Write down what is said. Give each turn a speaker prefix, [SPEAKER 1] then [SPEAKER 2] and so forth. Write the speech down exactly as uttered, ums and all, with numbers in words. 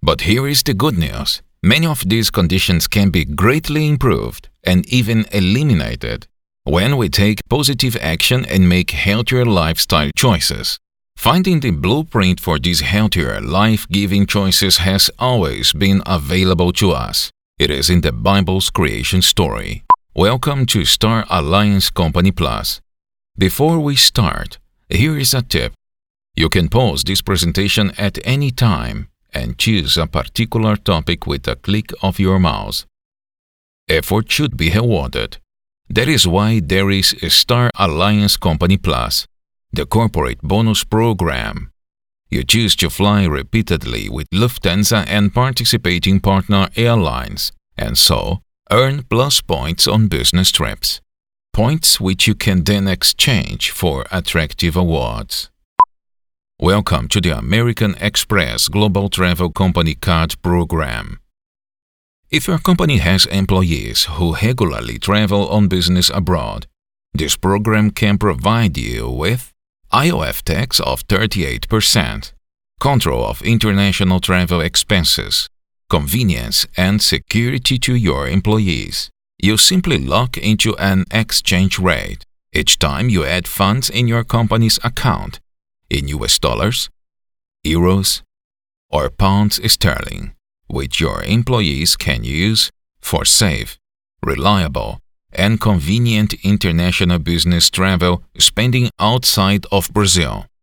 [SPEAKER 1] But here is the good news. Many of these conditions can be greatly improved and even eliminated when we take positive action and make healthier lifestyle choices. Finding the blueprint for these healthier, life-giving choices has always been available to us. It is in the Bible's creation story. Welcome to Star Alliance Company Plus. Before we start, here is a tip. You can pause this presentation at any time and choose a particular topic with a click of your mouse. Effort should be rewarded. That is why there is Star Alliance Company Plus, the corporate bonus program. You choose to fly repeatedly with Lufthansa and participating partner airlines, and so earn plus points on business trips. Points which you can then exchange for attractive awards. Welcome to the American Express Global Travel Company Card Program. If your company has employees who regularly travel on business abroad, this program can provide you with I O F tax of thirty-eight percent, control of international travel expenses, convenience and security to your employees. You simply lock into an exchange rate each time you add funds in your company's account in U S dollars, euros, or pounds sterling, which your employees can use for safe, reliable, and convenient international business travel spending outside of Brazil.